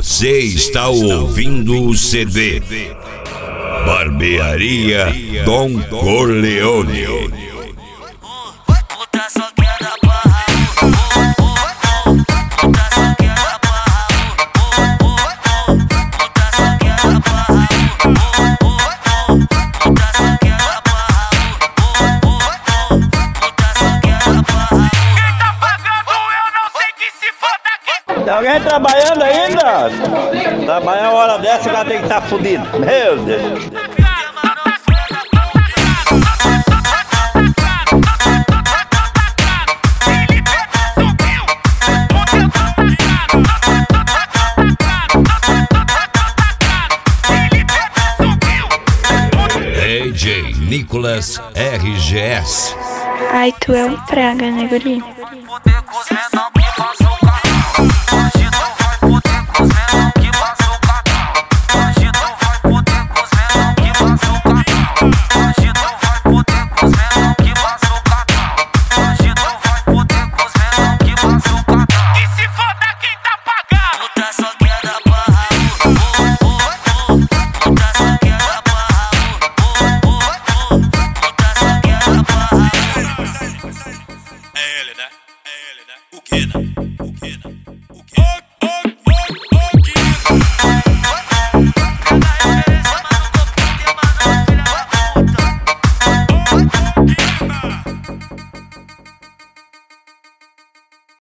Você está ouvindo o CD Barbearia Don Corleone. Tem alguém trabalhando ainda? Trabalhar uma hora dessa, o cara tem que estar fudido. Meu Deus. DJ Nicolas RGS. Ai, tu é um praga, né, guri?